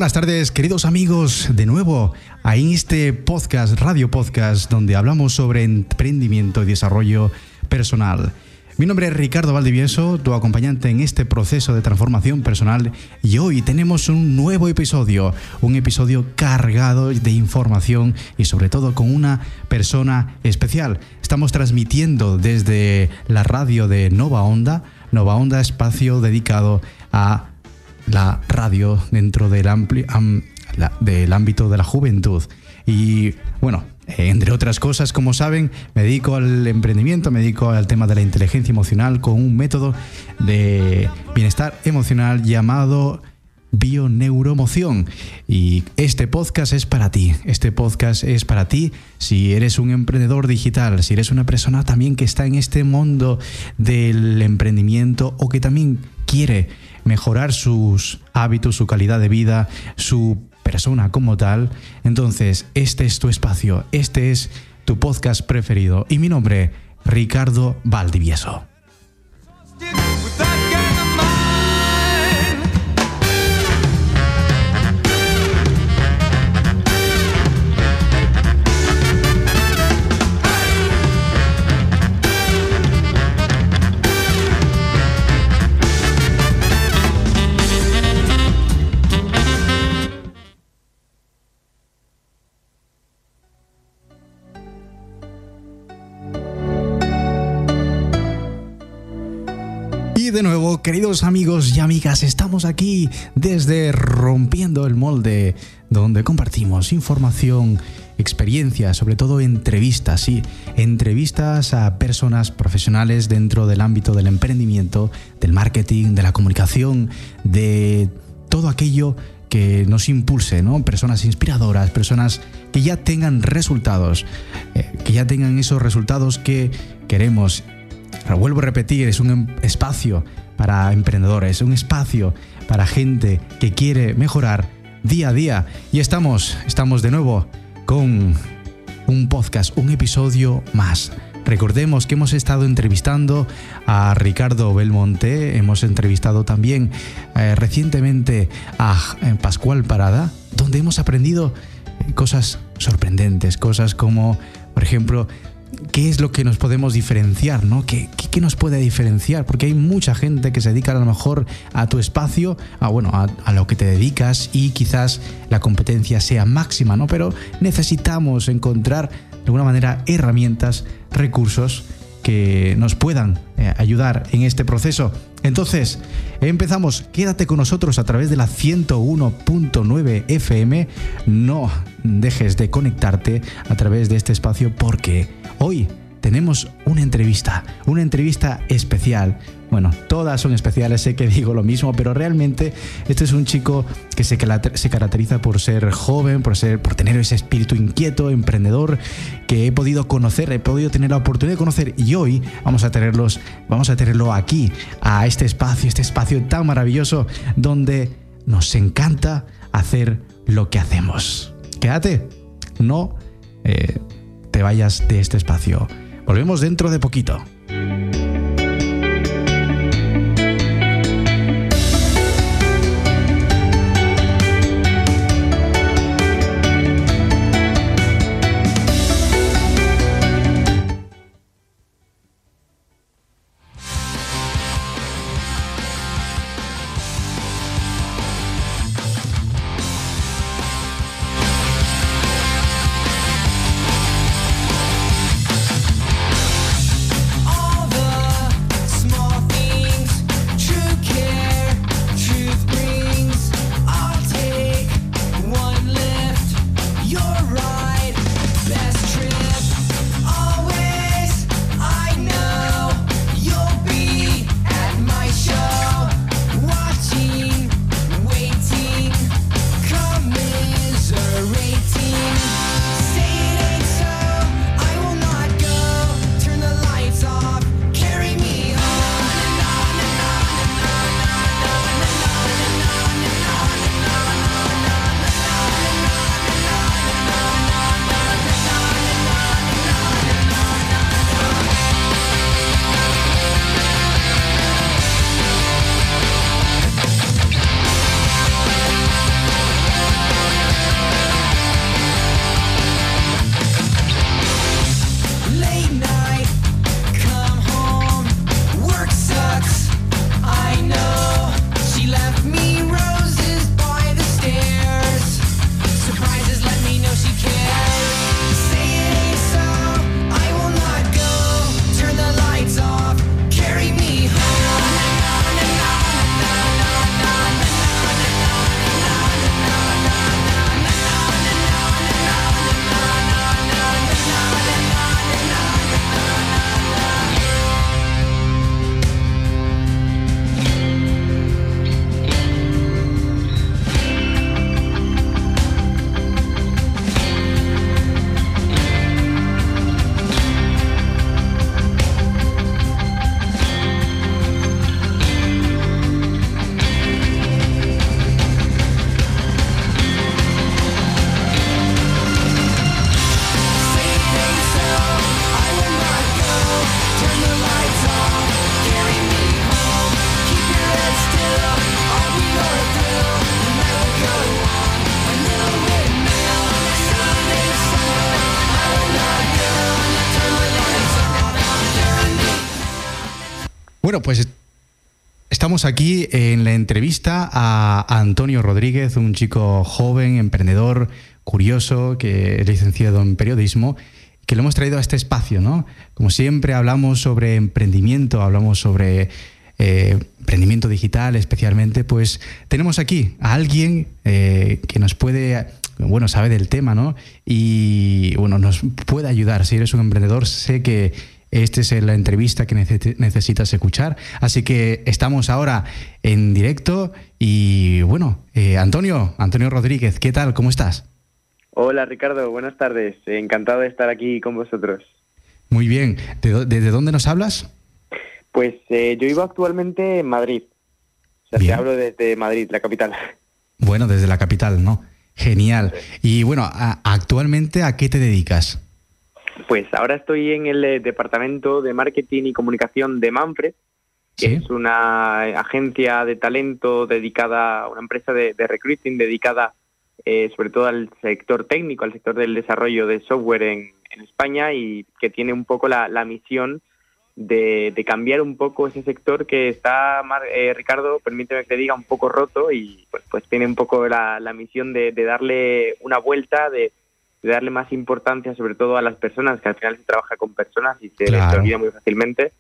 buenas tardes, queridos amigos, de nuevo en este podcast, radio podcast, donde hablamos sobre emprendimiento y desarrollo personal. Mi nombre es Ricardo Valdivieso, tu acompañante en este proceso de transformación personal, y hoy tenemos un nuevo episodio, un episodio cargado de información y sobre todo con una persona especial. Estamos transmitiendo desde la radio de Nova Onda, espacio dedicado a la radio dentro del ámbito de la juventud. Y bueno, entre otras cosas, como saben, me dedico al emprendimiento, me dedico al tema de la inteligencia emocional con un método de bienestar emocional llamado Bioneuromoción. Y este podcast es para ti. Este podcast es para ti si eres un emprendedor digital, si eres una persona también que está en este mundo del emprendimiento o que también quiere mejorar sus hábitos, su calidad de vida, su persona como tal. Entonces, este es tu espacio, este es tu podcast preferido. Y mi nombre, Ricardo Valdivieso. De nuevo, queridos amigos y amigas, estamos aquí desde Rompiendo el Molde, donde compartimos información, experiencias, sobre todo entrevistas, sí, entrevistas a personas profesionales dentro del ámbito del emprendimiento, del marketing, de la comunicación, de todo aquello que nos impulse, ¿no? Personas inspiradoras, personas que ya tengan resultados, que ya tengan esos resultados que queremos. Lo vuelvo a repetir, es un espacio para emprendedores, un espacio para gente que quiere mejorar día a día. Y estamos de nuevo con un podcast, un episodio más. Recordemos que hemos estado entrevistando a Ricardo Belmonte, hemos entrevistado también recientemente a Pascual Parada, donde hemos aprendido cosas sorprendentes, cosas como, por ejemplo, ¿qué es lo que nos podemos diferenciar, ¿no? ¿Qué nos puede diferenciar? Porque hay mucha gente que se dedica a lo mejor a tu espacio, a lo que te dedicas, y quizás la competencia sea máxima, ¿no? Pero necesitamos encontrar de alguna manera herramientas, recursos que nos puedan ayudar en este proceso. Entonces, empezamos. Quédate con nosotros a través de la 101.9 FM. No dejes de conectarte a través de este espacio porque hoy tenemos una entrevista especial. Bueno, todas son especiales, sé que digo lo mismo, pero realmente este es un chico que se caracteriza por ser joven, por tener ese espíritu inquieto, emprendedor, que he podido tener la oportunidad de conocer, y hoy vamos a tenerlo aquí, a este espacio tan maravilloso donde nos encanta hacer lo que hacemos. Quédate, no te vayas de este espacio. Volvemos dentro de poquito. Oh Bueno, pues estamos aquí en la entrevista a Antonio Rodríguez, un chico joven, emprendedor, curioso, que es licenciado en periodismo, que lo hemos traído a este espacio, ¿no? Como siempre hablamos sobre emprendimiento, hablamos sobre emprendimiento digital especialmente, pues tenemos aquí a alguien que nos puede, bueno, sabe del tema, ¿no? Y bueno, nos puede ayudar. Si eres un emprendedor, sé que esta es la entrevista que necesitas escuchar. Así que estamos ahora en directo y bueno, Antonio Rodríguez, ¿qué tal? ¿Cómo estás? Hola Ricardo, buenas tardes. Encantado de estar aquí con vosotros. Muy bien. ¿Desde dónde nos hablas? Pues yo vivo actualmente en Madrid. O sea, te hablo desde Madrid, la capital. Bueno, desde la capital, ¿no? Genial. Y bueno, actualmente, ¿a qué te dedicas? Pues ahora estoy en el departamento de marketing y comunicación de Manfred, que ¿sí? Es una agencia de talento dedicada, una empresa de recruiting dedicada sobre todo al sector técnico, al sector del desarrollo de software en España, y que tiene un poco la misión de cambiar un poco ese sector que está, Ricardo, permíteme que te diga, un poco roto, y pues tiene un poco la misión de darle una vuelta, de darle más importancia sobre todo a las personas, que al final se trabaja con personas y se les olvida muy fácilmente.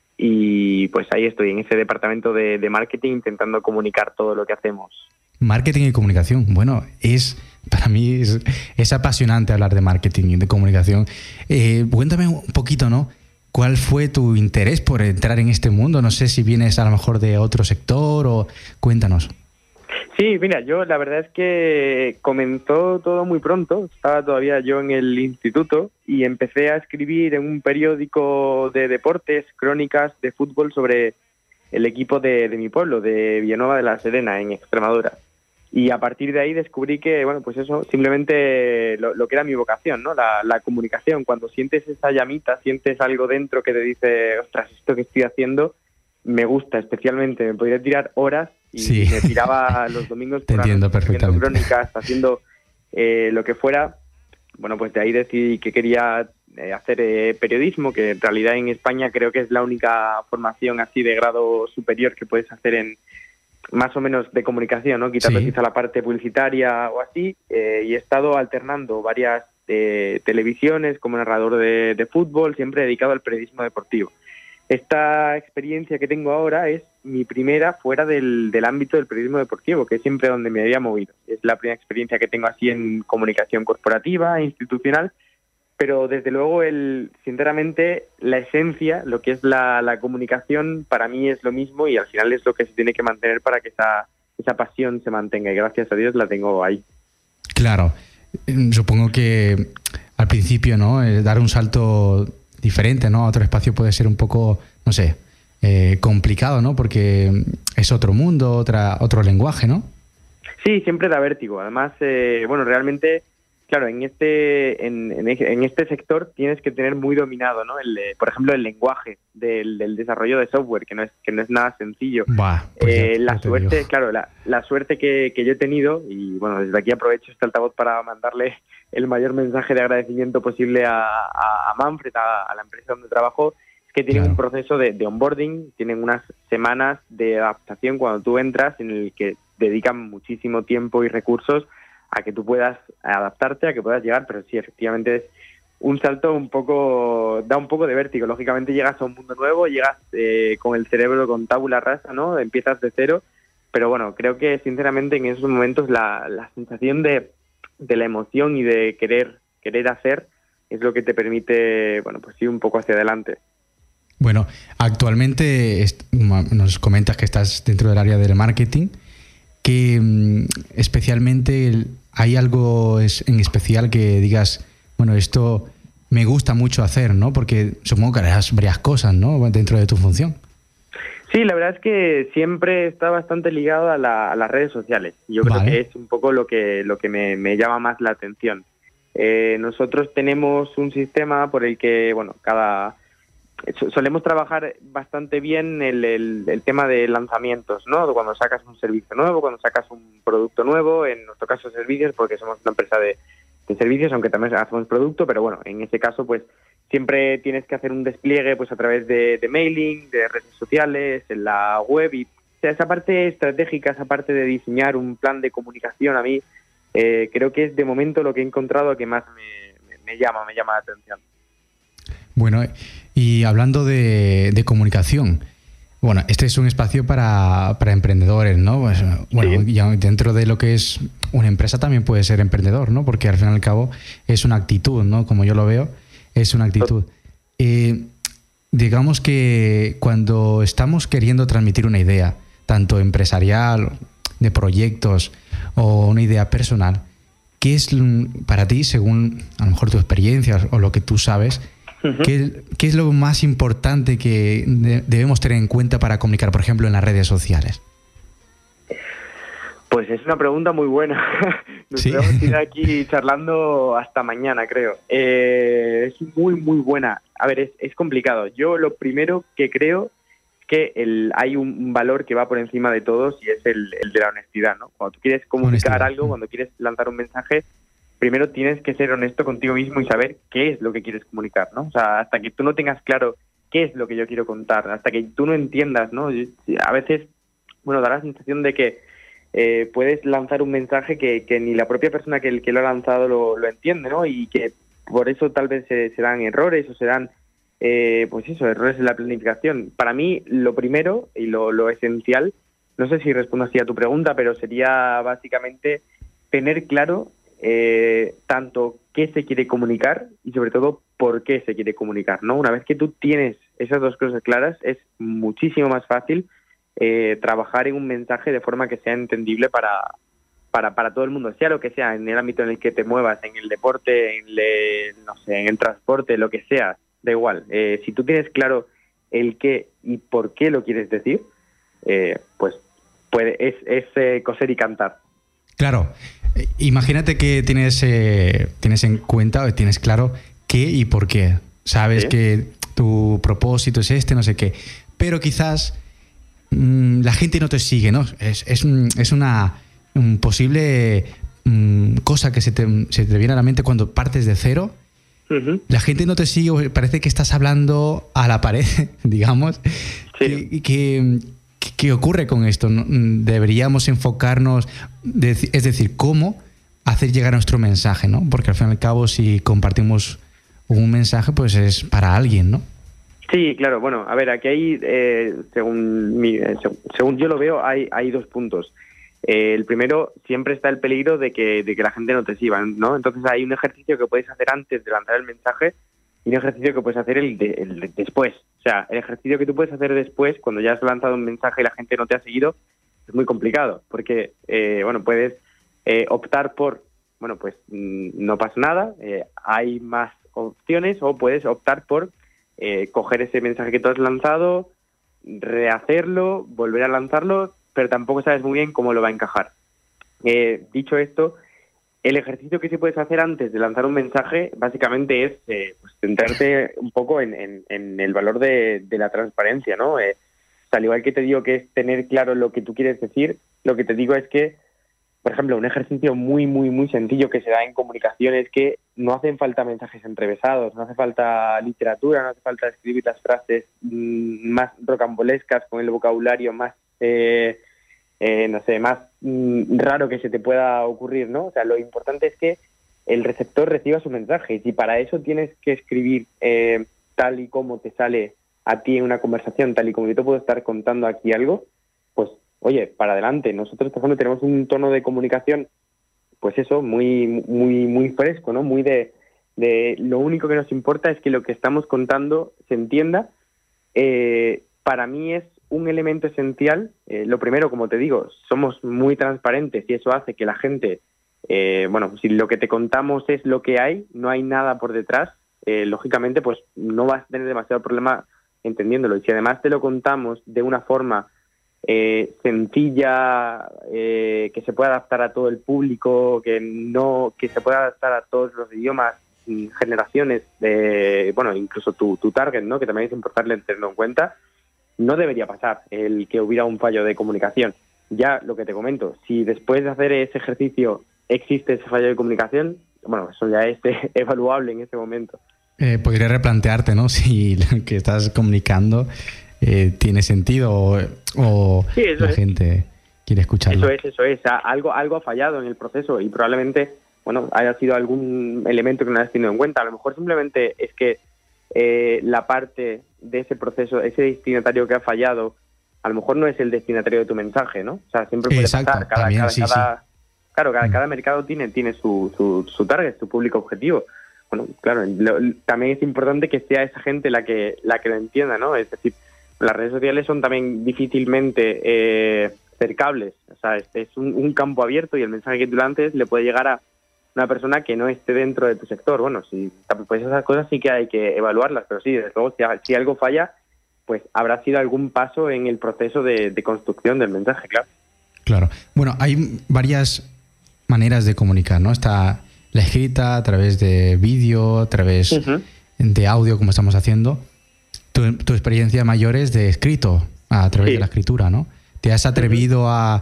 Y pues ahí estoy, en ese departamento de marketing, intentando comunicar todo lo que hacemos. Marketing y comunicación. Bueno, para mí es apasionante hablar de marketing y de comunicación. Cuéntame un poquito, ¿no? ¿Cuál fue tu interés por entrar en este mundo? No sé si vienes a lo mejor de otro sector o cuéntanos. Sí, mira, yo la verdad es que comenzó todo muy pronto. Estaba todavía yo en el instituto y empecé a escribir en un periódico de deportes, crónicas de fútbol sobre el equipo de mi pueblo, de Villanueva de la Serena, en Extremadura. Y a partir de ahí descubrí que, bueno, pues eso, simplemente lo que era mi vocación, ¿no? La comunicación. Cuando sientes esa llamita, sientes algo dentro que te dice, ostras, esto que estoy haciendo me gusta especialmente. Me podría tirar horas y sí. Me tiraba los domingos por haciendo crónicas, haciendo lo que fuera. Bueno, pues de ahí decidí que quería hacer periodismo, que en realidad en España creo que es la única formación así de grado superior que puedes hacer en más o menos de comunicación, ¿no? Quitando quizá la parte publicitaria o así, y he estado alternando varias televisiones como narrador de fútbol, siempre dedicado al periodismo deportivo. Esta experiencia que tengo ahora es mi primera fuera del ámbito del periodismo deportivo, que es siempre donde me había movido. Es la primera experiencia que tengo así en comunicación corporativa, institucional, pero desde luego, sinceramente, la esencia, lo que es la comunicación, para mí es lo mismo y al final es lo que se tiene que mantener para que esa pasión se mantenga, y gracias a Dios la tengo ahí. Claro, supongo que al principio, ¿no? Dar un salto diferente, ¿no? A otro espacio puede ser un poco, no sé, complicado, ¿no? Porque es otro mundo, otro lenguaje, ¿no? Sí, siempre da vértigo. Además, bueno, realmente, claro, en este sector tienes que tener muy dominado, ¿no? Por ejemplo, el lenguaje del desarrollo de software, que no es nada sencillo. La suerte, claro, la suerte que yo he tenido, y bueno, desde aquí aprovecho este altavoz para mandarle el mayor mensaje de agradecimiento posible a Manfred, a la empresa donde trabajo, es que tienen un proceso de onboarding, tienen unas semanas de adaptación cuando tú entras, en el que dedican muchísimo tiempo y recursos a que tú puedas adaptarte, a que puedas llegar, pero sí, efectivamente es un salto da un poco de vértigo. Lógicamente llegas a un mundo nuevo, llegas con el cerebro con tabula rasa, ¿no? Empiezas de cero, pero bueno, creo que sinceramente en esos momentos la sensación de la emoción y de querer hacer es lo que te permite, bueno, pues ir un poco hacia adelante. Bueno, actualmente nos comentas que estás dentro del área del marketing, que especialmente hay algo en especial que digas, bueno, esto me gusta mucho hacer, ¿no? Porque supongo que harás varias cosas, ¿no? Dentro de tu función. Sí, la verdad es que siempre está bastante ligado a las redes sociales. Yo creo que es un poco lo que me llama más la atención. Nosotros tenemos un sistema por el que, bueno, solemos trabajar bastante bien el tema de lanzamientos, ¿no? Cuando sacas un servicio nuevo, cuando sacas un producto nuevo, en nuestro caso servicios, porque somos una empresa de servicios, aunque también hacemos producto, pero bueno, en ese caso pues siempre tienes que hacer un despliegue pues a través de mailing, de redes sociales, en la web, y o sea, esa parte estratégica, esa parte de diseñar un plan de comunicación, a mí creo que es de momento lo que he encontrado que más me llama la atención. Bueno, y hablando de comunicación, bueno, este es un espacio para emprendedores, ¿no? Pues, bueno, Sí. ya dentro de lo que es una empresa también puede ser emprendedor, ¿no? Porque al fin y al cabo es una actitud, ¿no? Como yo lo veo, es una actitud. Digamos que cuando estamos queriendo transmitir una idea, tanto empresarial, de proyectos o una idea personal, ¿qué es para ti, según a lo mejor tu experiencia o lo que tú sabes, Uh-huh. ¿qué es lo más importante que debemos tener en cuenta para comunicar, por ejemplo, en las redes sociales? Pues es una pregunta muy buena. Nos ¿Sí? podemos ir aquí charlando hasta mañana, creo. Es muy, muy buena. A ver, es complicado. Yo lo primero que creo es que hay un valor que va por encima de todos, y es el de la honestidad, ¿no? Cuando tú quieres comunicar Honestidad. algo, cuando quieres lanzar un mensaje, primero tienes que ser honesto contigo mismo y saber qué es lo que quieres comunicar, ¿no? O sea, hasta que tú no tengas claro qué es lo que yo quiero contar, hasta que tú no entiendas, ¿no? A veces, bueno, da la sensación de que puedes lanzar un mensaje que ni la propia persona que lo ha lanzado lo entiende, ¿no? Y que por eso tal vez se dan errores o se dan, pues eso, errores en la planificación. Para mí, lo primero y lo esencial, no sé si respondo así a tu pregunta, pero sería básicamente tener claro tanto qué se quiere comunicar y sobre todo por qué se quiere comunicar, ¿no? Una vez que tú tienes esas dos cosas claras, es muchísimo más fácil trabajar en un mensaje de forma que sea entendible para todo el mundo, sea lo que sea, en el ámbito en el que te muevas, en el deporte, no sé, en el transporte, lo que sea, da igual. Si tú tienes claro el qué y por qué lo quieres decir, pues es coser y cantar. Claro. Imagínate que tienes en cuenta o tienes claro qué y por qué. Sabes ¿Sí? que tu propósito es este, no sé qué. Pero quizás la gente no te sigue, ¿no? Es una posible cosa que se te viene a la mente cuando partes de cero. Uh-huh. La gente no te sigue, parece que estás hablando a la pared, digamos. Sí. ¿Qué ocurre con esto? Deberíamos enfocarnos, es decir, cómo hacer llegar nuestro mensaje, ¿no? Porque al fin y al cabo, si compartimos un mensaje, pues es para alguien, ¿no? Sí, claro. Bueno, a ver, aquí hay, según yo lo veo, hay dos puntos. El primero, siempre está el peligro de que la gente no te siga, ¿no? Entonces hay un ejercicio que puedes hacer antes de lanzar el mensaje y un ejercicio que puedes hacer el después. O sea, el ejercicio que tú puedes hacer después, cuando ya has lanzado un mensaje y la gente no te ha seguido, es muy complicado, porque, bueno, puedes optar por, bueno, pues no pasa nada, hay más opciones, o puedes optar por coger ese mensaje que tú has lanzado, rehacerlo, volver a lanzarlo, pero tampoco sabes muy bien cómo lo va a encajar. Dicho esto, el ejercicio que sí puedes hacer antes de lanzar un mensaje básicamente es pues centrarte un poco en el valor de la transparencia, ¿no? Al igual que te digo que es tener claro lo que tú quieres decir, lo que te digo es que, por ejemplo, un ejercicio muy, muy, muy sencillo que se da en comunicación es que no hacen falta mensajes entrevesados, no hace falta literatura, no hace falta escribir las frases más rocambolescas con el vocabulario más, no sé, más raro que se te pueda ocurrir, ¿no? O sea, lo importante es que el receptor reciba su mensaje, y si para eso tienes que escribir tal y como te sale a ti en una conversación, tal y como yo te puedo estar contando aquí algo, pues oye, para adelante. Nosotros, por ejemplo, tenemos un tono de comunicación, pues eso, muy, muy, muy fresco, ¿no? Muy de lo único que nos importa es que lo que estamos contando se entienda. Para mí es un elemento esencial. Lo primero, como te digo, somos muy transparentes y eso hace que la gente, bueno, si lo que te contamos es lo que hay, no hay nada por detrás, lógicamente pues no vas a tener demasiado problema entendiéndolo. Y si además te lo contamos de una forma sencilla, que se pueda adaptar a todo el público, que se pueda adaptar a todos los idiomas, generaciones, bueno, incluso tu target, ¿no? Que también es importante tenerlo en cuenta, no debería pasar el que hubiera un fallo de comunicación. Ya lo que te comento, si después de hacer ese ejercicio existe ese fallo de comunicación, bueno, eso ya es evaluable en ese momento. podría replantearte, ¿no? Si lo que estás comunicando tiene sentido o Sí, eso la es. gente quiere escucharlo. Eso es. Algo ha fallado en el proceso y probablemente, bueno, haya sido algún elemento que no hayas tenido en cuenta. A lo mejor simplemente es que la parte de ese proceso, ese destinatario que ha fallado, a lo mejor no es el destinatario de tu mensaje, ¿no? O sea, siempre puede Exacto, pasar. también sí. Claro, cada mercado tiene su target, su público objetivo. Bueno, claro, también es importante que sea esa gente la que lo entienda, ¿no? Es decir, las redes sociales son también difícilmente cercables. O sea, es un campo abierto y el mensaje que tú lances le puede llegar a una persona que no esté dentro de tu sector. Bueno, sí, pues esas cosas sí que hay que evaluarlas, pero sí, desde luego, si algo falla, pues habrá sido algún paso en el proceso de construcción del mensaje, claro. Claro. Bueno, hay varias maneras de comunicar, ¿no? Está la escrita a través de vídeo, a través de audio, como estamos haciendo. Tu experiencia mayor es de escrito, a través de la escritura, ¿no? ¿Te has atrevido a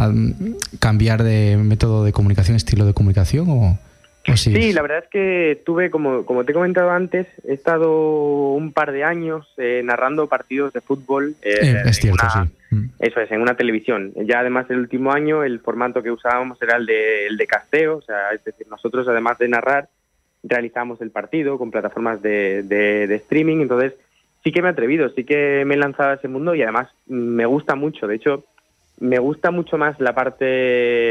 cambiar de método de comunicación, estilo de comunicación o sí? Sí, la verdad es que tuve, como te he comentado antes, he estado un par de años narrando partidos de fútbol. Es cierto, sí. Eso es, en una televisión. Ya además el último año el formato que usábamos era el de casteo, o sea, es decir, nosotros además de narrar realizamos el partido con plataformas de streaming, entonces sí que me he atrevido, sí que me he lanzado a ese mundo y además me gusta mucho. De hecho, me gusta mucho más la parte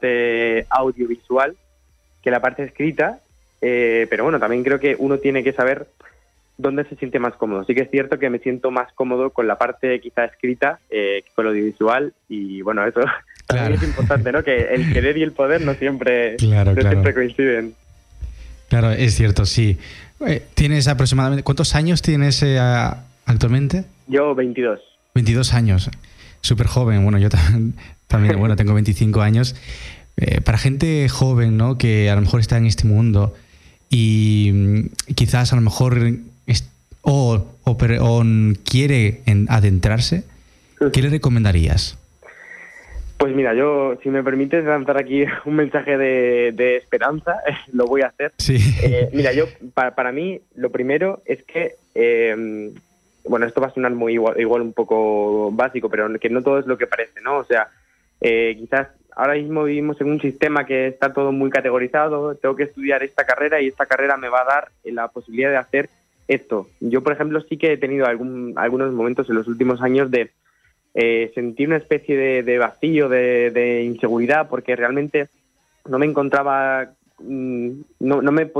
audiovisual que la parte escrita, pero bueno, también creo que uno tiene que saber dónde se siente más cómodo. Sí que es cierto que me siento más cómodo con la parte quizá escrita que con lo audiovisual y bueno, eso también es importante, ¿no? Que el querer y el poder no siempre coinciden. Claro, es cierto, sí. ¿Tienes aproximadamente... ¿Cuántos años tienes actualmente? Yo 22. 22 años. Súper joven. Bueno, yo también bueno, tengo 25 años. Para gente joven, ¿no? Que a lo mejor está en este mundo y quizás a lo mejor quiere adentrarse, ¿qué le recomendarías? Pues mira, yo, si me permites lanzar aquí un mensaje de esperanza, lo voy a hacer. Sí. Mira, yo para mí lo primero es que, bueno, esto va a sonar muy igual un poco básico, pero que no todo es lo que parece, ¿no? O sea, quizás ahora mismo vivimos en un sistema que está todo muy categorizado, tengo que estudiar esta carrera y esta carrera me va a dar la posibilidad de hacer esto. Yo, por ejemplo, sí que he tenido algunos momentos en los últimos años de sentir una especie de vacío, de inseguridad, porque realmente no me encontraba, no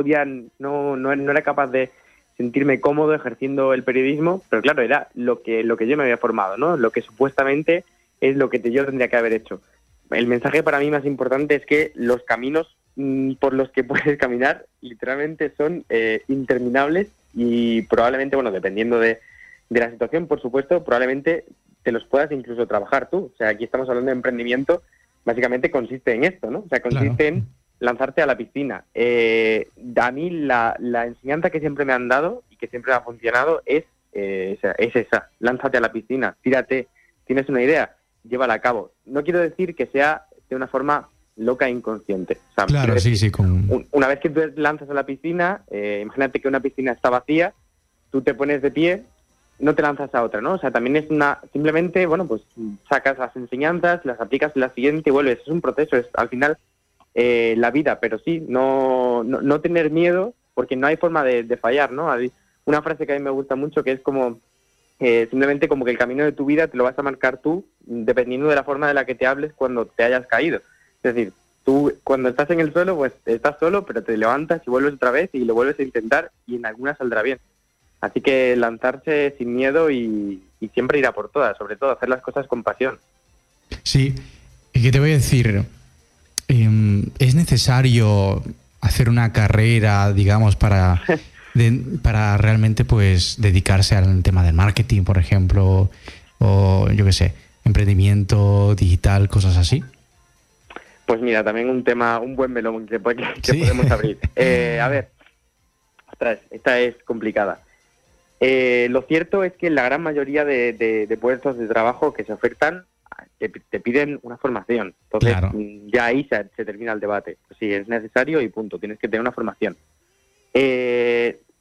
era capaz de sentirme cómodo ejerciendo el periodismo, pero claro, era lo que yo me había formado, ¿no? Lo que supuestamente es lo que yo tendría que haber hecho. El mensaje para mí más importante es que los caminos por los que puedes caminar literalmente son interminables y probablemente, bueno, dependiendo de la situación, por supuesto, probablemente te los puedas incluso trabajar tú. O sea, aquí estamos hablando de emprendimiento, básicamente consiste en esto, ¿no? O sea, consiste en lanzarte a la piscina. A mí la enseñanza que siempre me han dado y que siempre me ha funcionado es esa, lánzate a la piscina, tírate, tienes una idea, llévala a cabo. No quiero decir que sea de una forma loca e inconsciente. O sea, claro, sí. Una vez que tú te lanzas a la piscina, imagínate que una piscina está vacía, tú te pones de pie, no te lanzas a otra, ¿no? O sea, también es simplemente, bueno, pues sacas las enseñanzas, las aplicas en la siguiente y vuelves. Es un proceso, es al final la vida, pero sí, no tener miedo, porque no hay forma de fallar, ¿no? Hay una frase que a mí me gusta mucho que es como simplemente como que el camino de tu vida te lo vas a marcar tú, dependiendo de la forma de la que te hables cuando te hayas caído. Es decir, tú cuando estás en el suelo, pues estás solo, pero te levantas y vuelves otra vez y lo vuelves a intentar y en alguna saldrá bien. Así que lanzarse sin miedo y siempre ir a por todas, sobre todo hacer las cosas con pasión. Sí, y que te voy a decir, es necesario hacer una carrera, digamos, para realmente pues dedicarse al tema del marketing, por ejemplo, o yo qué sé, emprendimiento digital, cosas así. Pues mira, también un buen melón que podemos abrir. A ver, ostras, esta es complicada. Lo cierto es que la gran mayoría de puestos de trabajo que se ofertan te piden una formación. Entonces, claro, ya ahí se termina el debate. Sí, es necesario y punto. Tienes que tener una formación.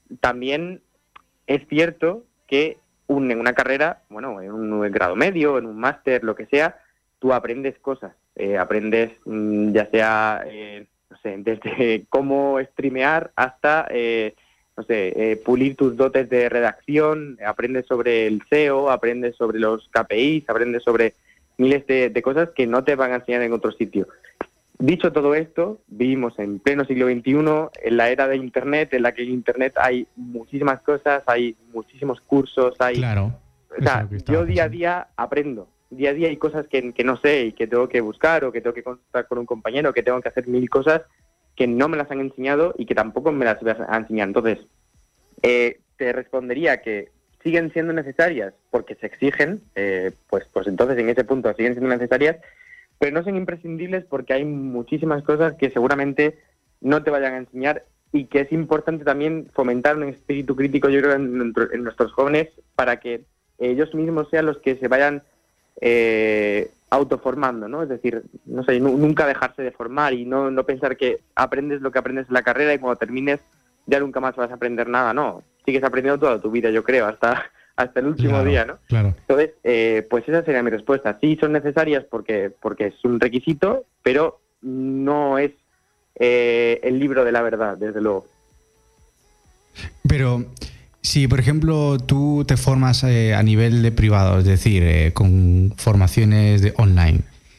también es cierto que en una carrera, bueno, en un grado medio, en un máster, lo que sea, tú aprendes cosas. Aprendes ya sea, no sé, desde cómo streamear hasta, no sé, pulir tus dotes de redacción, aprendes sobre el SEO, aprendes sobre los KPIs, aprendes sobre miles de cosas que no te van a enseñar en otro sitio. Dicho todo esto, vivimos en pleno siglo XXI, en la era de Internet, en la que en Internet hay muchísimas cosas, hay muchísimos cursos, hay... Claro. O sea, yo día a día aprendo. Día a día hay cosas que no sé y que tengo que buscar o que tengo que consultar con un compañero, que tengo que hacer mil cosas que no me las han enseñado y que tampoco me las voy a enseñar. Entonces, te respondería que siguen siendo necesarias porque se exigen, pues entonces en ese punto siguen siendo necesarias, pero no son imprescindibles porque hay muchísimas cosas que seguramente no te vayan a enseñar y que es importante también fomentar un espíritu crítico, yo creo, en nuestros jóvenes para que ellos mismos sean los que se vayan autoformando, ¿no? Es decir, no sé, nunca dejarse de formar y no pensar que aprendes lo que aprendes en la carrera y cuando termines ya nunca más vas a aprender nada, no. Sigues aprendiendo toda tu vida, yo creo, hasta el último día, ¿no? Claro. Entonces, pues esa sería mi respuesta. Sí son necesarias porque es un requisito, pero no es el libro de la verdad, desde luego. Pero si, por ejemplo, tú te formas a nivel de privado, es decir, con formaciones de online,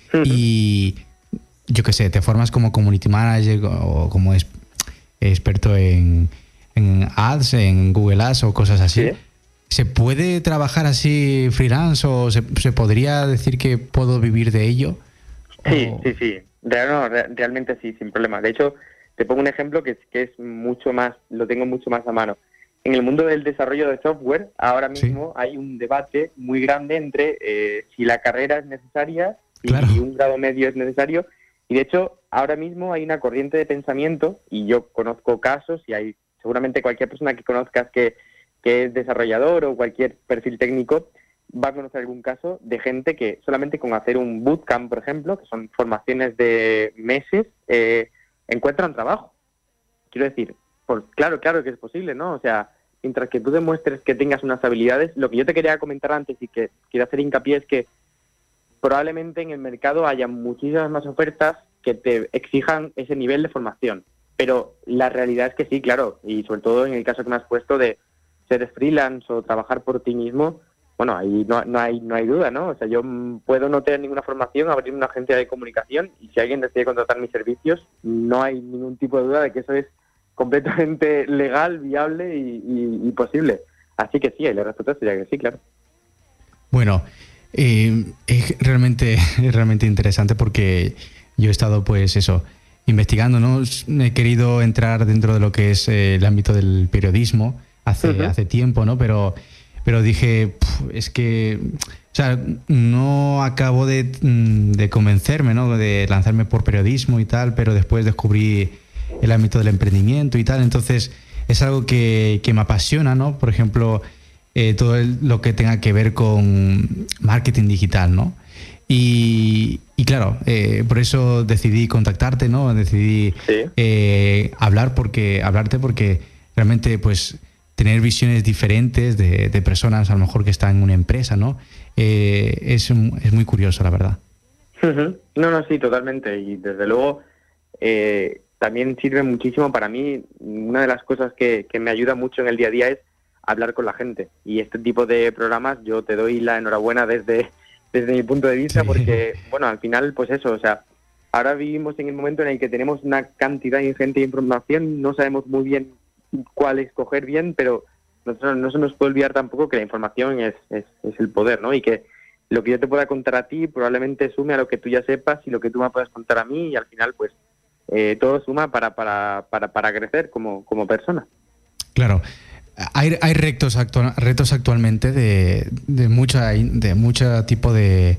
y yo qué sé, te formas como community manager o como experto en ads, en Google Ads o cosas así, ¿sí? ¿Se puede trabajar así freelance o se podría decir que puedo vivir de ello? Sí. Realmente sí, sin problema. De hecho, te pongo un ejemplo que es mucho más, lo tengo mucho más a mano. En el mundo del desarrollo de software, ahora mismo hay un debate muy grande entre si la carrera es necesaria y un grado medio es necesario. Y de hecho, ahora mismo hay una corriente de pensamiento, y yo conozco casos, y hay seguramente cualquier persona que conozcas que es desarrollador o cualquier perfil técnico, va a conocer algún caso de gente que solamente con hacer un bootcamp, por ejemplo, que son formaciones de meses, encuentran trabajo. Quiero decir, claro que es posible, ¿no? O sea, mientras que tú demuestres que tengas unas habilidades, lo que yo te quería comentar antes y que quiero hacer hincapié es que probablemente en el mercado haya muchísimas más ofertas que te exijan ese nivel de formación. Pero la realidad es que sí, claro, y sobre todo en el caso que me has puesto de ser freelance o trabajar por ti mismo, bueno, ahí no hay duda, ¿no? O sea, yo puedo no tener ninguna formación, abrir una agencia de comunicación y si alguien decide contratar mis servicios, no hay ningún tipo de duda de que eso es completamente legal, viable y posible. Así que sí, la respuesta sería que sí, claro. Bueno, es realmente interesante porque yo he estado, pues eso, investigando, ¿no? He querido entrar dentro de lo que es el ámbito del periodismo hace tiempo, ¿no? Pero dije, es que, o sea, no acabo de convencerme, ¿no? De lanzarme por periodismo y tal, pero después descubrí el ámbito del emprendimiento y tal, entonces es algo que me apasiona, ¿no? Por ejemplo, todo lo que tenga que ver con marketing digital, ¿no? Y claro, por eso decidí contactarte, ¿no? Decidí hablarte porque realmente, pues, tener visiones diferentes de personas a lo mejor que están en una empresa, ¿no? Es muy curioso, la verdad. No, sí, totalmente. Y desde luego también sirve muchísimo para mí. Una de las cosas que me ayuda mucho en el día a día es hablar con la gente. Y este tipo de programas yo te doy la enhorabuena desde mi punto de vista porque, bueno, al final, pues eso, o sea, ahora vivimos en el momento en el que tenemos una cantidad ingente de información, no sabemos muy bien cuál escoger bien, pero no se nos puede olvidar tampoco que la información es el poder, ¿no? Y que lo que yo te pueda contar a ti probablemente sume a lo que tú ya sepas y lo que tú me puedas contar a mí y al final, pues, todo suma para crecer como persona. Claro. Hay retos actualmente de mucho tipo de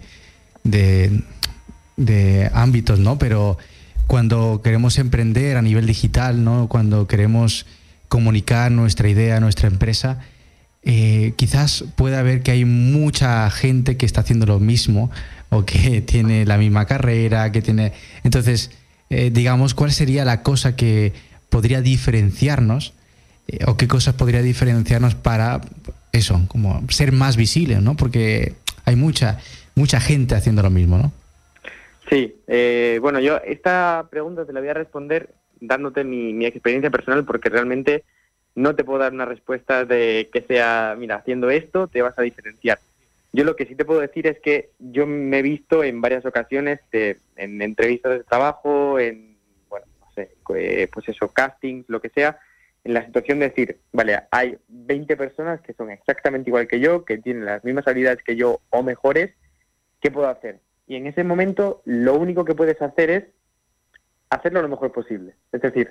ámbitos, ¿no? Pero cuando queremos emprender a nivel digital, ¿no? Cuando queremos comunicar nuestra idea, nuestra empresa, quizás pueda ver que hay mucha gente que está haciendo lo mismo o que tiene la misma carrera, que tiene... Entonces, digamos, ¿cuál sería la cosa que podría diferenciarnos o qué cosas podría diferenciarnos para eso, como ser más visibles, ¿no? Porque hay mucha gente haciendo lo mismo, ¿no? Sí, bueno, yo esta pregunta te la voy a responder dándote mi experiencia personal, porque realmente no te puedo dar una respuesta de que sea, mira, haciendo esto te vas a diferenciar. Yo lo que sí te puedo decir es que yo me he visto en varias ocasiones en entrevistas de trabajo, en, bueno, no sé, pues eso, castings, lo que sea, en la situación de decir, vale, hay 20 personas que son exactamente igual que yo, que tienen las mismas habilidades que yo o mejores, ¿qué puedo hacer? Y en ese momento lo único que puedes hacer es hacerlo lo mejor posible. Es decir,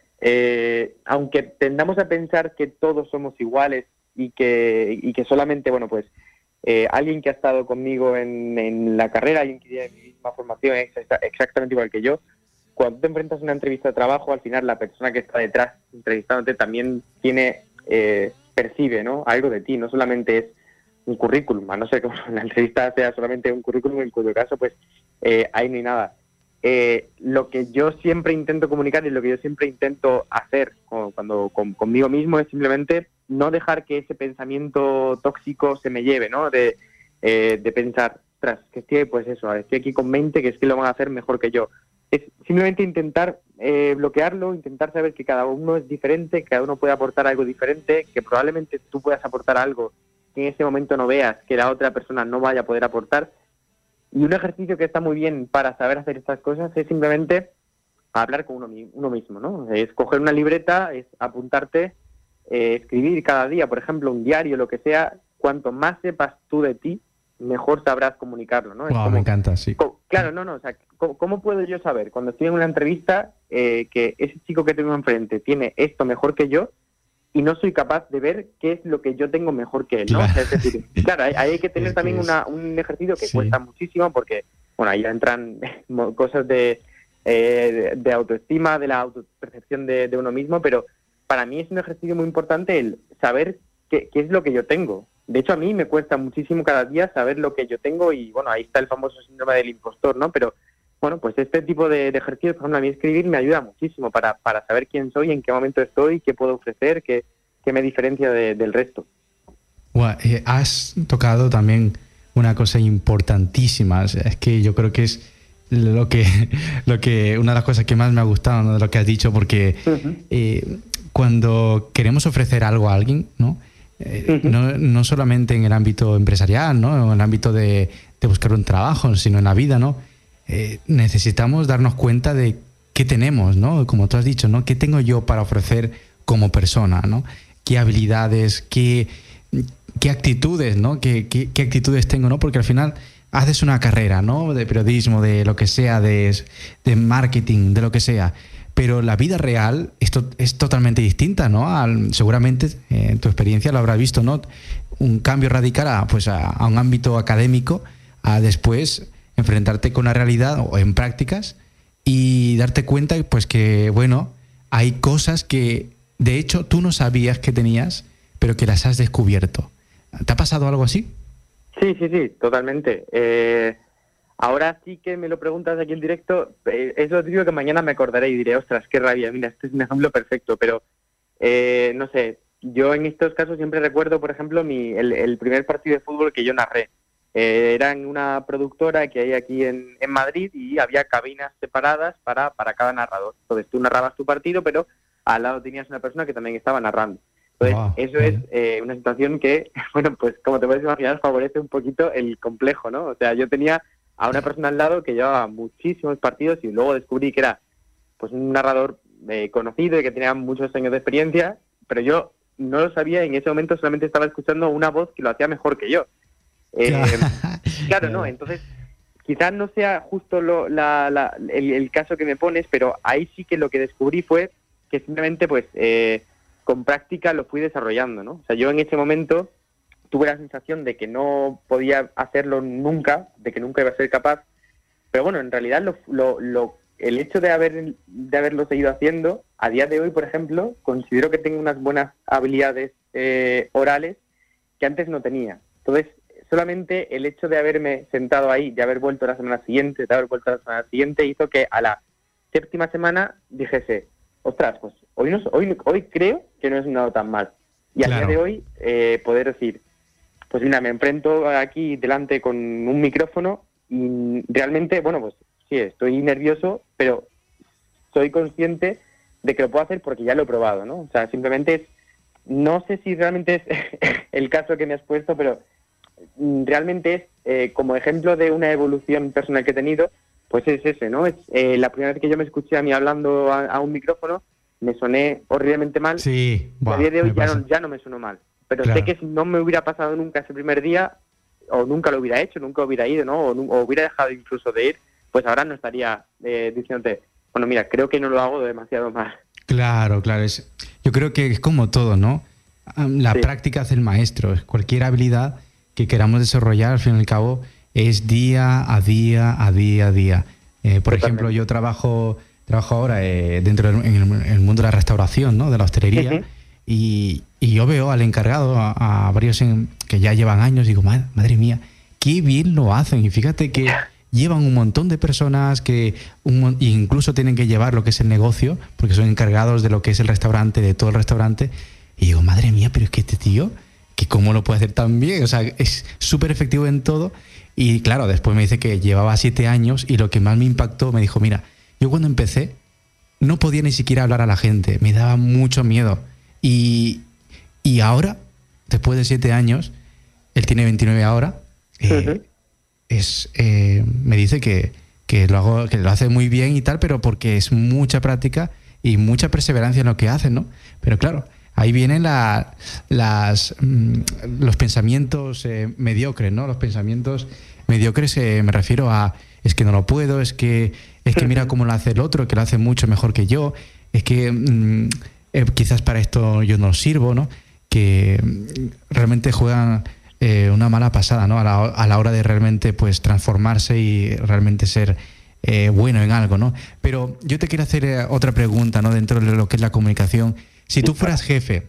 aunque tendamos a pensar que todos somos iguales y que solamente, bueno, pues alguien que ha estado conmigo en la carrera, alguien que tiene mi misma formación es exactamente igual que yo, cuando te enfrentas a una entrevista de trabajo, al final la persona que está detrás entrevistándote también percibe, ¿no?, algo de ti, no solamente es un currículum, a no ser que la entrevista sea solamente un currículum, en cuyo caso pues ahí no hay nada. Lo que yo siempre intento comunicar y lo que yo siempre intento hacer conmigo mismo es simplemente no dejar que ese pensamiento tóxico se me lleve, ¿no? De pensar, tras que estoy, pues eso, estoy aquí con 20 que es que lo van a hacer mejor que yo. Es simplemente intentar bloquearlo, intentar saber que cada uno es diferente, que cada uno puede aportar algo diferente, que probablemente tú puedas aportar algo que en ese momento no veas, que la otra persona no vaya a poder aportar. Y un ejercicio que está muy bien para saber hacer estas cosas es simplemente hablar con uno mismo, ¿no? Es coger una libreta, es apuntarte, escribir cada día, por ejemplo, un diario, lo que sea. Cuanto más sepas tú de ti, mejor sabrás comunicarlo, ¿no? Wow, me encanta, sí. Claro, o sea, ¿cómo puedo yo saber cuando estoy en una entrevista que ese chico que tengo enfrente tiene esto mejor que yo y no soy capaz de ver qué es lo que yo tengo mejor que él, ¿no? Claro. Es decir, claro, ahí hay que tener también un ejercicio que cuesta muchísimo porque, bueno, ahí entran cosas de autoestima, de la autopercepción de uno mismo, pero para mí es un ejercicio muy importante el saber qué es lo que yo tengo. De hecho, a mí me cuesta muchísimo cada día saber lo que yo tengo y, bueno, ahí está el famoso síndrome del impostor, ¿no? Pero, bueno, pues este tipo de ejercicios, por ejemplo, a mí escribir me ayuda muchísimo para saber quién soy, en qué momento estoy, qué puedo ofrecer, qué me diferencia del resto. Bueno, has tocado también una cosa importantísima. Es que yo creo que es lo que una de las cosas que más me ha gustado, ¿no?, de lo que has dicho, porque cuando queremos ofrecer algo a alguien, ¿no? No solamente en el ámbito empresarial, ¿no?, en el ámbito de buscar un trabajo, sino en la vida, ¿no? Necesitamos darnos cuenta de qué tenemos, ¿no? Como tú has dicho, ¿no? ¿Qué tengo yo para ofrecer como persona, ¿no? ¿Qué habilidades, qué actitudes, ¿no? ¿Qué actitudes tengo, ¿no? Porque al final haces una carrera, ¿no?, de periodismo, de lo que sea, de marketing, de lo que sea. Pero la vida real es totalmente distinta, ¿no? Seguramente en tu experiencia lo habrás visto, ¿no? Un cambio radical a un ámbito académico, a después enfrentarte con la realidad o en prácticas y darte cuenta, pues, que, bueno, hay cosas que de hecho tú no sabías que tenías, pero que las has descubierto. ¿Te ha pasado algo así? Sí, totalmente. Ahora sí que me lo preguntas aquí en directo, es lo típico que mañana me acordaré y diré, ostras, qué rabia, mira, este es un ejemplo perfecto, pero no sé, yo en estos casos siempre recuerdo, por ejemplo, el primer partido de fútbol que yo narré. Era en una productora que hay aquí en Madrid y había cabinas separadas para cada narrador. Entonces tú narrabas tu partido, pero al lado tenías una persona que también estaba narrando. Entonces, eso es una situación que, bueno, pues como te puedes imaginar, favorece un poquito el complejo, ¿no? O sea, yo tenía a una persona al lado que llevaba muchísimos partidos y luego descubrí que era, pues, un narrador conocido y que tenía muchos años de experiencia, pero yo no lo sabía y en ese momento solamente estaba escuchando una voz que lo hacía mejor que yo. Claro, ¿no? Entonces, quizás no sea justo el caso que me pones, pero ahí sí que lo que descubrí fue que simplemente, pues, con práctica lo fui desarrollando, ¿no? O sea, yo en ese momento tuve la sensación de que no podía hacerlo nunca, de que nunca iba a ser capaz, pero bueno, en realidad el hecho de haberlo seguido haciendo, a día de hoy, por ejemplo, considero que tengo unas buenas habilidades orales que antes no tenía. Entonces, solamente el hecho de haberme sentado ahí, de haber vuelto la semana siguiente, hizo que a la séptima semana dijese, ostras, pues hoy creo que no he sonado tan mal. Y a día de hoy, poder decir, pues mira, me enfrento aquí delante con un micrófono y realmente, bueno, pues sí, estoy nervioso, pero soy consciente de que lo puedo hacer porque ya lo he probado, ¿no? O sea, simplemente no sé si realmente es el caso que me has puesto, pero realmente es como ejemplo de una evolución personal que he tenido, pues es ese, ¿no? Es la primera vez que yo me escuché a mí hablando a un micrófono, me soné horriblemente mal. Sí, a día de hoy ya no me sonó mal. Pero claro, sé que si no me hubiera pasado nunca ese primer día, o nunca lo hubiera hecho, nunca hubiera ido, ¿no? O hubiera dejado incluso de ir, pues ahora no estaría diciéndote, bueno, mira, creo que no lo hago demasiado mal. Claro. Yo creo que es como todo, ¿no? La práctica hace el maestro. Cualquier habilidad que queramos desarrollar, al fin y al cabo, es día a día. Por ejemplo, yo trabajo ahora dentro en el mundo de la restauración, ¿no? De la hostelería. Y yo veo al encargado, a varios que ya llevan años, y digo, madre mía, qué bien lo hacen. Y fíjate que llevan un montón de personas incluso tienen que llevar lo que es el negocio, porque son encargados de lo que es el restaurante, de todo el restaurante. Y digo, madre mía, pero es que este tío, que cómo lo puede hacer tan bien. O sea, es súper efectivo en todo. Y claro, después me dice que llevaba 7 años y lo que más me impactó, me dijo, mira, yo cuando empecé no podía ni siquiera hablar a la gente, me daba mucho miedo. Y ahora, después de 7 años, él tiene 29 ahora, me dice que lo hace muy bien y tal, pero porque es mucha práctica y mucha perseverancia en lo que hace, ¿no? Pero claro, ahí vienen los pensamientos mediocres, ¿no? Los pensamientos mediocres, me refiero a, es que no lo puedo, es que mira cómo lo hace el otro, que lo hace mucho mejor que yo, es que quizás para esto yo no sirvo, ¿no? Que realmente juegan una mala pasada, ¿no? A la hora de realmente pues transformarse y realmente ser bueno en algo, ¿no? Pero yo te quiero hacer otra pregunta, ¿no? Dentro de lo que es la comunicación. Si tú fueras jefe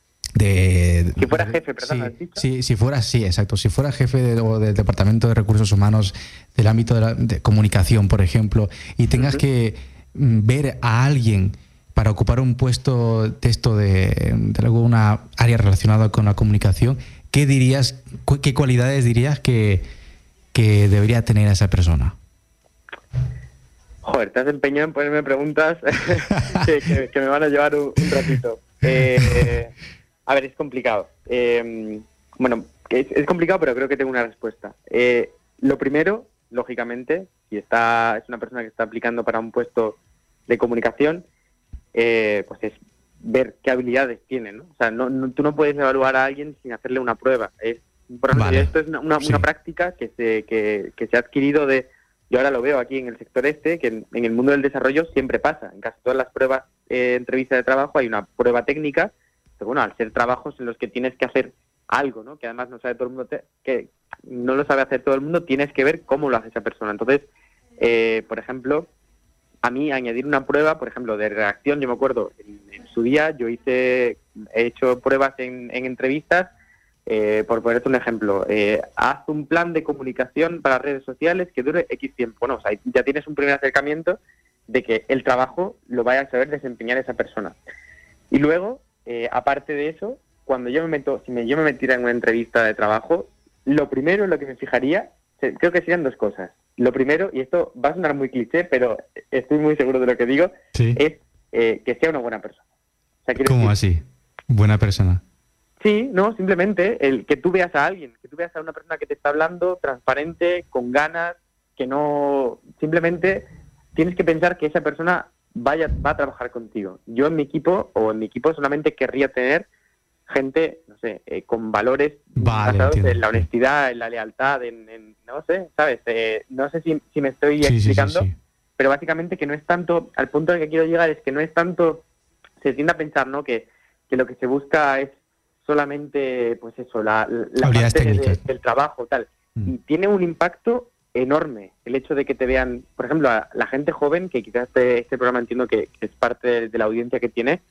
Si fuera jefe, perdón, ¿has dicho? Sí, si fueras jefe del Departamento de Recursos Humanos del ámbito de comunicación, por ejemplo, y tengas que ver a alguien para ocupar un puesto de esto de alguna área relacionada con la comunicación, ¿qué dirías, qué cualidades dirías que debería tener esa persona? Joder, te has empeñado en ponerme preguntas que me van a llevar un ratito. A ver, es complicado. Bueno, es complicado, pero creo que tengo una respuesta. Lo primero, lógicamente, si es una persona que está aplicando para un puesto de comunicación, pues es ver qué habilidades tiene, ¿no? O sea, tú no puedes evaluar a alguien sin hacerle una prueba. Por ejemplo, esto es una práctica que se ha adquirido yo ahora lo veo aquí en el sector que en el mundo del desarrollo siempre pasa. En casi todas las pruebas entrevistas de trabajo hay una prueba técnica, pero bueno, al ser trabajos en los que tienes que hacer algo, ¿no? Que además no sabe todo el mundo, que no lo sabe hacer todo el mundo, tienes que ver cómo lo hace esa persona. Entonces, por ejemplo, a mí añadir una prueba, por ejemplo, de redacción, yo me acuerdo, en su día he hecho pruebas en entrevistas, por ponerte un ejemplo, haz un plan de comunicación para redes sociales que dure X tiempo. Bueno, o sea, ya tienes un primer acercamiento de que el trabajo lo vaya a saber desempeñar esa persona. Y luego, aparte de eso, cuando yo me metiera en una entrevista de trabajo, lo primero en lo que me fijaría, creo que serían 2 cosas. Lo primero, y esto va a sonar muy cliché, pero estoy muy seguro de lo que digo, es que sea una buena persona. O sea, ¿cómo así? ¿Buena persona? Sí, no, simplemente el que tú veas a alguien, que tú veas a una persona que te está hablando, transparente, con ganas, que no... Simplemente tienes que pensar que esa persona va a trabajar contigo. Yo en mi equipo solamente querría tener gente, no sé, con valores basados en la honestidad, en la lealtad, no sé, ¿sabes? No sé si me estoy explicando, pero básicamente que no es tanto, al punto al que quiero llegar es que no es tanto, se tiende a pensar, ¿no? Que lo que se busca es solamente, pues eso, la parte del trabajo, tal. Y tiene un impacto enorme el hecho de que te vean, por ejemplo, a la gente joven, que quizás este programa entiendo que es parte de la audiencia que tiene,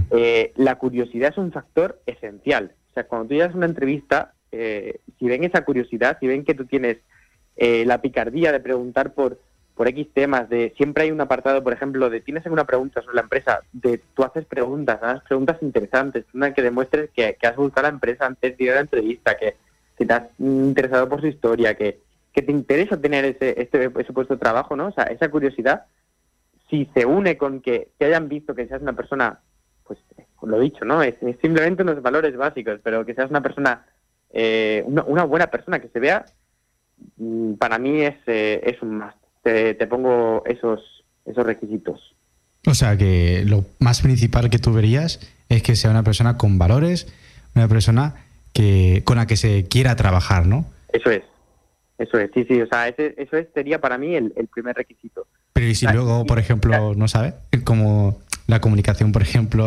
la curiosidad es un factor esencial. O sea, cuando tú llegas a una entrevista, si ven esa curiosidad, si ven que tú tienes la picardía de preguntar por por X temas, siempre hay un apartado, por ejemplo, de tienes alguna pregunta sobre la empresa, tú haces preguntas, haces preguntas interesantes, una que demuestres que has buscado la empresa antes de ir a la entrevista, que te has interesado por su historia, que te interesa tener ese puesto de trabajo, ¿no? O sea, esa curiosidad, si se une con que hayan visto que seas una persona, pues lo dicho, ¿no? Es simplemente unos valores básicos, pero que seas una persona, una buena persona, que se vea, para mí es un must. Te pongo esos requisitos. O sea, que lo más principal que tú verías es que sea una persona con valores, una persona con la que se quiera trabajar, ¿no? Eso es, sí, o sea, sería para mí el primer requisito. Pero ¿y si luego, por ejemplo, no sabe? Como la comunicación, por ejemplo.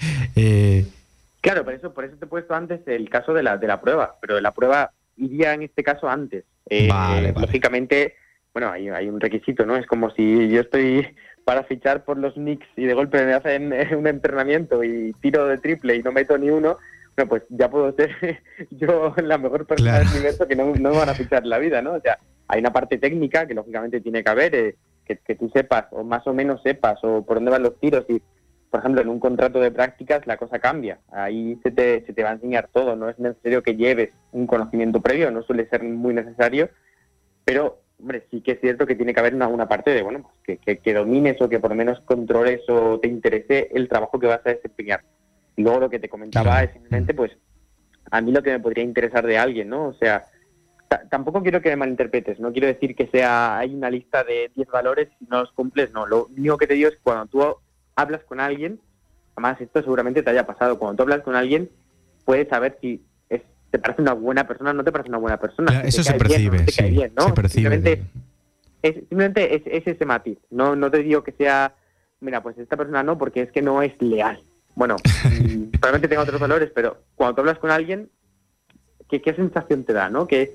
Claro, por eso te he puesto antes el caso de la prueba, pero la prueba iría en este caso antes. Vale. Lógicamente, bueno, hay un requisito, ¿no? Es como si yo estoy para fichar por los Knicks y de golpe me hacen un entrenamiento y tiro de triple y no meto ni uno. Bueno, pues ya puedo ser yo la mejor persona del universo, que no me van a fichar en la vida, ¿no? O sea, hay una parte técnica que lógicamente tiene que haber, que tú sepas, o más o menos sepas, o por dónde van los tiros. Y, por ejemplo, en un contrato de prácticas la cosa cambia. Ahí se te va a enseñar todo. No es necesario que lleves un conocimiento previo, no suele ser muy necesario, pero, hombre, sí que es cierto que tiene que haber una parte de, bueno, pues que domines o que por lo menos controles o te interese el trabajo que vas a desempeñar. Y luego lo que te comentaba es simplemente, pues, a mí lo que me podría interesar de alguien, ¿no? O sea, tampoco quiero que me malinterpretes, no quiero decir que hay una lista de 10 valores y si no los cumples, no. Lo único que te digo es que cuando tú hablas con alguien, además esto seguramente te haya pasado, cuando tú hablas con alguien puedes saber si te parece una buena persona o no te parece una buena persona. Claro, eso se percibe, bien, sí, bien, ¿no? Se percibe. Simplemente es ese matiz, no te digo que sea, mira, pues esta persona no, porque es que no es leal. Bueno, probablemente tenga otros valores, pero cuando tú hablas con alguien, ¿qué sensación te da, no? ¿Qué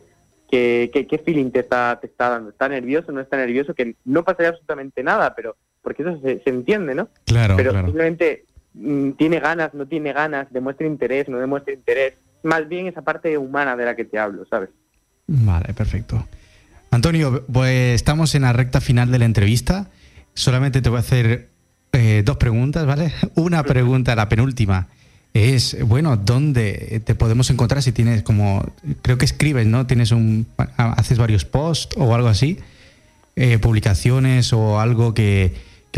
feeling te está dando? ¿Está nervioso, no está nervioso? Que no pasaría absolutamente nada, pero porque eso se entiende, ¿no? Claro, pero claro. Simplemente tiene ganas, no tiene ganas, demuestra interés, no demuestra interés. Más bien esa parte humana de la que te hablo, ¿sabes? Vale, perfecto. Antonio, pues estamos en la recta final de la entrevista. Solamente te voy a hacer 2 preguntas, ¿vale? Una pregunta, la penúltima, es, bueno, ¿dónde te podemos encontrar? Si tienes creo que escribes, ¿no? Haces varios posts o algo así, publicaciones o algo que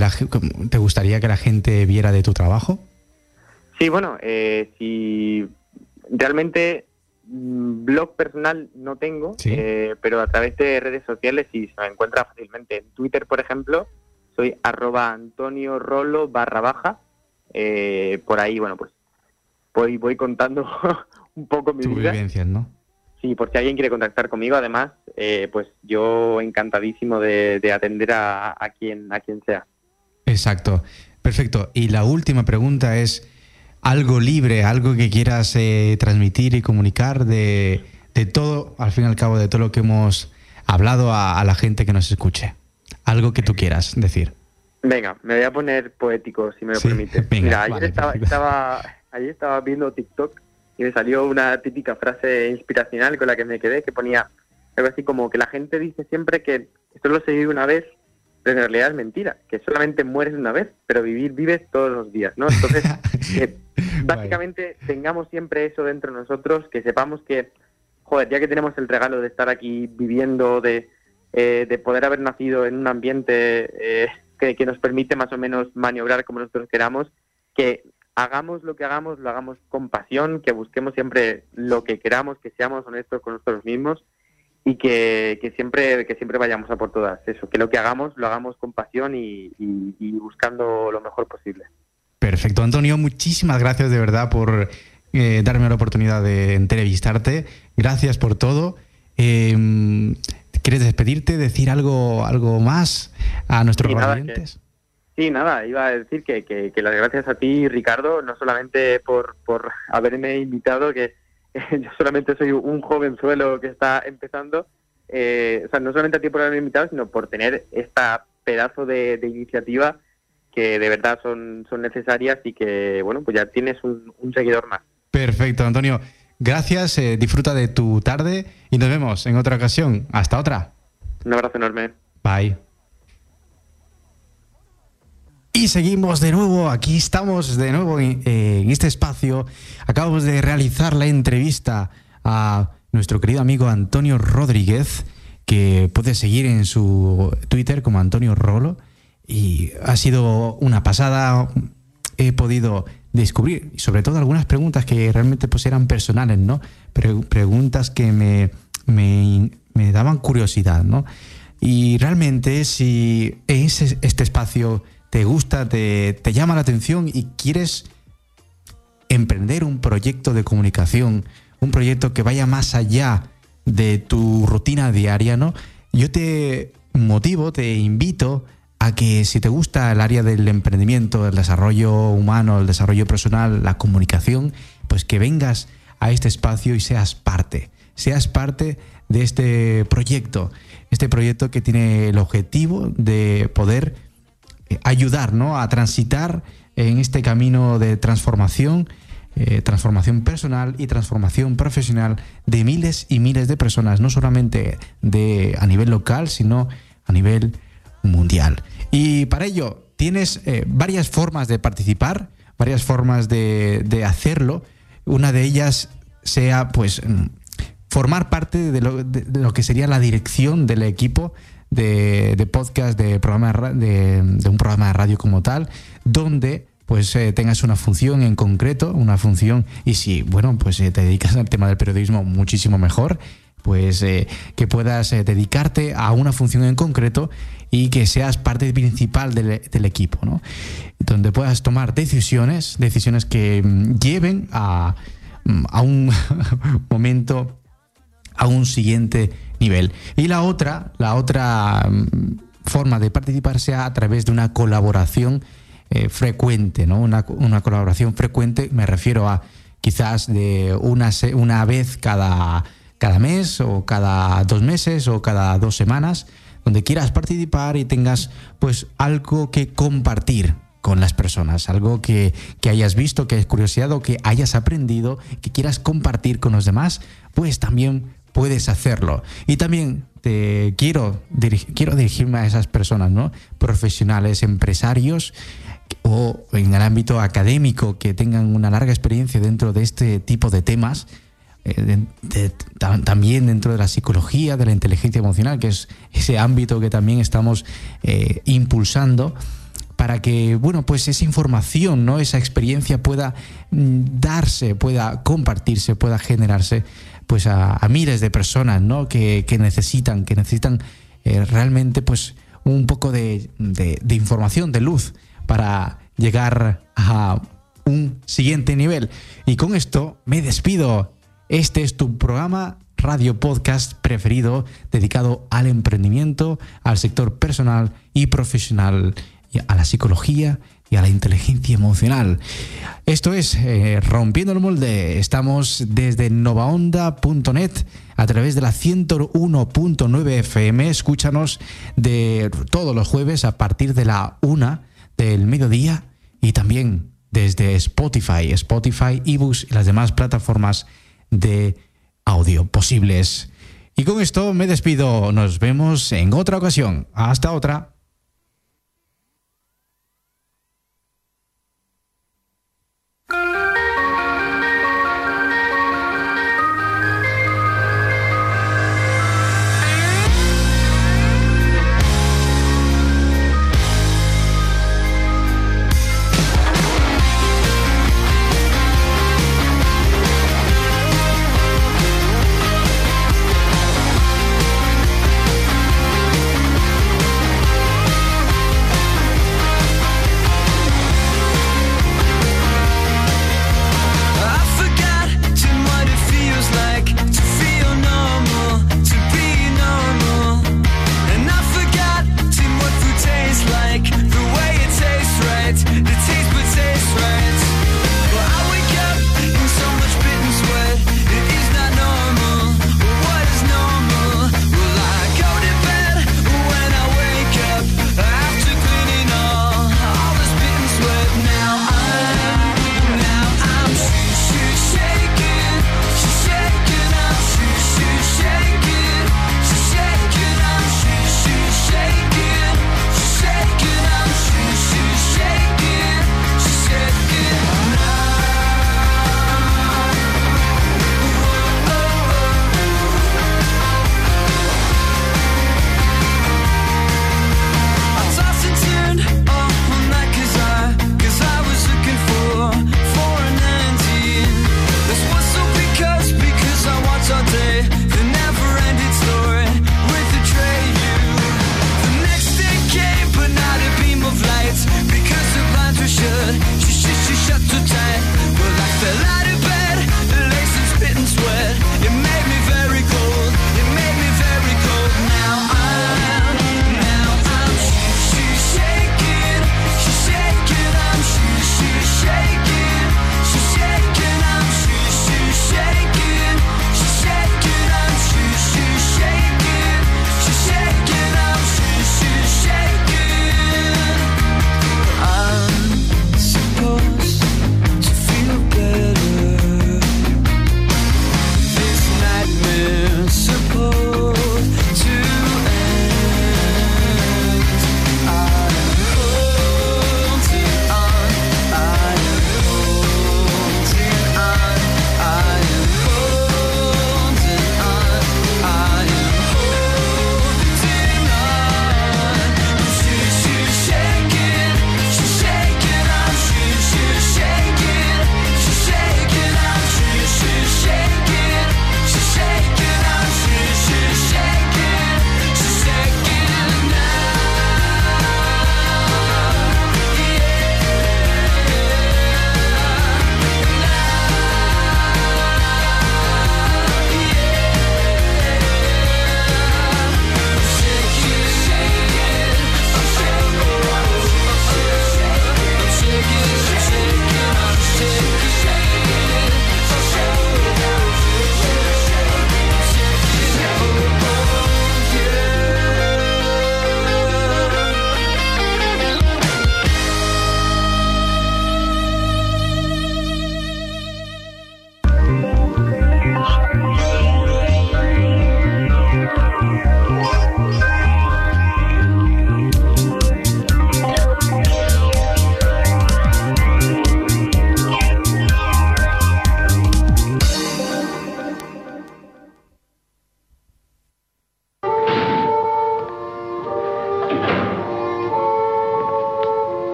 te gustaría que la gente viera de tu trabajo. Sí, bueno, si realmente blog personal no tengo, ¿sí? Pero a través de redes sociales sí se me encuentra fácilmente. En Twitter, por ejemplo, soy @AntonioRolo _. Por ahí, bueno, pues voy contando un poco mi vida. Vivencias, ¿no? Sí, por si alguien quiere contactar conmigo, además, pues yo encantadísimo de atender a quien sea. Exacto, perfecto. Y la última pregunta es algo libre, algo que quieras transmitir y comunicar de todo, al fin y al cabo, de todo lo que hemos hablado a la gente que nos escuche. Algo que tú quieras decir. Venga, me voy a poner poético, si me lo permites. Venga, mira, vale, ayer estaba viendo TikTok y me salió una típica frase inspiracional con la que me quedé, que ponía algo así como que la gente dice siempre que solo se vive una vez, pero en realidad es mentira, que solamente mueres una vez, pero vives todos los días, ¿no? Entonces, básicamente tengamos siempre eso dentro de nosotros, que sepamos que, joder, ya que tenemos el regalo de estar aquí viviendo, de poder haber nacido en un ambiente que nos permite más o menos maniobrar como nosotros queramos, que hagamos lo que hagamos, lo hagamos con pasión, que busquemos siempre lo que queramos, que seamos honestos con nosotros mismos y que siempre vayamos a por todas. Eso, que lo que hagamos, lo hagamos con pasión y buscando lo mejor posible. Perfecto. Antonio, muchísimas gracias de verdad por darme la oportunidad de entrevistarte. Gracias por todo. ¿Quieres despedirte, decir algo más a nuestros oyentes? Sí, nada, iba a decir que las gracias a ti, Ricardo, no solamente por haberme invitado, que yo solamente soy un jovenzuelo que está empezando, o sea, no solamente a ti por haberme invitado, sino por tener esta pedazo de iniciativa que de verdad son necesarias y que, bueno, pues ya tienes un seguidor más. Perfecto, Antonio. Gracias, disfruta de tu tarde y nos vemos en otra ocasión. Hasta otra. Un abrazo enorme. Bye. Y seguimos de nuevo, aquí estamos de nuevo en este espacio. Acabamos de realizar la entrevista a nuestro querido amigo Antonio Rodríguez, que puedes seguir en su Twitter como Antonio Rolo. Y ha sido una pasada. He podido descubrir, y sobre todo algunas preguntas que realmente pues eran personales, ¿no? Preguntas que me daban curiosidad, ¿no? Y realmente si este espacio te gusta, te llama la atención y quieres emprender un proyecto de comunicación, un proyecto que vaya más allá de tu rutina diaria, ¿no? Yo te motivo, te invito a que si te gusta el área del emprendimiento, el desarrollo humano, el desarrollo personal, la comunicación, pues que vengas a este espacio y seas parte de este proyecto que tiene el objetivo de poder ayudar, ¿no?, a transitar en este camino de transformación personal y transformación profesional de miles y miles de personas, no solamente a nivel local, sino a nivel mundial. Y para ello tienes varias formas de participar, varias formas de hacerlo. Una de ellas sea pues formar parte de lo que sería la dirección del equipo de podcast, de un programa de radio como tal, donde pues tengas una función en concreto, y si pues te dedicas al tema del periodismo, muchísimo mejor, pues que puedas dedicarte a una función en concreto y que seas parte principal del equipo, ¿no? Donde puedas tomar decisiones que lleven a un momento, a un siguiente nivel. Y la otra forma de participar sea a través de una colaboración frecuente, ¿no? Una colaboración frecuente, me refiero a quizás de una vez cada mes, o cada 2 meses, o cada 2 semanas, donde quieras participar y tengas pues algo que compartir con las personas, algo que hayas visto, que hayas curiosidad, que hayas aprendido, que quieras compartir con los demás, pues también puedes hacerlo. Y también quiero dirigirme a esas personas, ¿no?, profesionales, empresarios o en el ámbito académico, que tengan una larga experiencia dentro de este tipo de temas, también dentro de la psicología, de la inteligencia emocional, que es ese ámbito que también estamos impulsando, para que pues esa información, ¿no?, esa experiencia pueda darse, pueda compartirse, pueda generarse pues a miles de personas, ¿no?, que necesitan realmente pues un poco de información, de luz, para llegar a un siguiente nivel. Y con esto me despido. Este es tu programa radio podcast preferido, dedicado al emprendimiento, al sector personal y profesional, y a la psicología y a la inteligencia emocional. Esto es Rompiendo el Molde. Estamos desde novaonda.net a través de la 101.9 FM. Escúchanos de todos los jueves a partir de la 1 del mediodía, y también desde Spotify, eBooks y las demás plataformas de audio posibles. Y con esto me despido. Nos vemos en otra ocasión. Hasta otra.